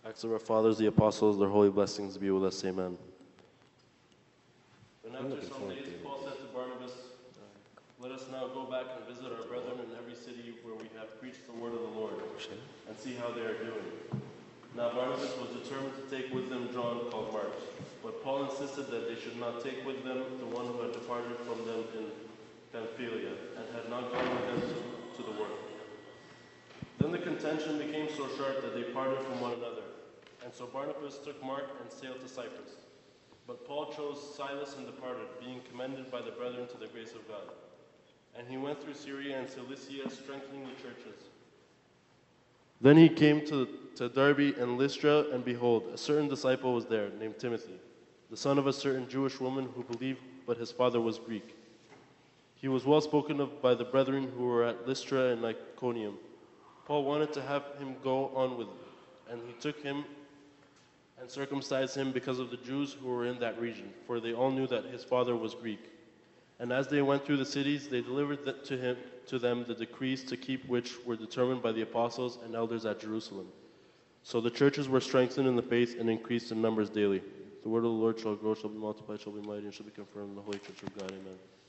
Acts of our fathers, the apostles, their holy blessings be with us. Amen. And after some days, Paul said to Barnabas, "Let us now go back and visit our brethren in every city where we have preached the word of the Lord, and see how they are doing." Now Barnabas was determined to take with them John, called Mark, but Paul insisted that they should not take with them the one who had departed from them in Pamphylia, and had not gone with them to the work. Then the contention became so sharp that they parted from one another. And so Barnabas took Mark and sailed to Cyprus. But Paul chose Silas and departed, being commended by the brethren to the grace of God. And he went through Syria and Cilicia, strengthening the churches. Then he came to Derbe and Lystra, and behold, a certain disciple was there, named Timothy, the son of a certain Jewish woman who believed, but his father was Greek. He was well spoken of by the brethren who were at Lystra and Iconium. Paul wanted to have him go on with him, and he took him and circumcised him because of the Jews who were in that region, for they all knew that his father was Greek. And as they went through the cities, they delivered to them the decrees to keep, which were determined by the apostles and elders at Jerusalem. So the churches were strengthened in the faith and increased in numbers daily. The word of the Lord shall grow, shall be multiplied, shall be mighty, and shall be confirmed in the Holy Church of God. Amen.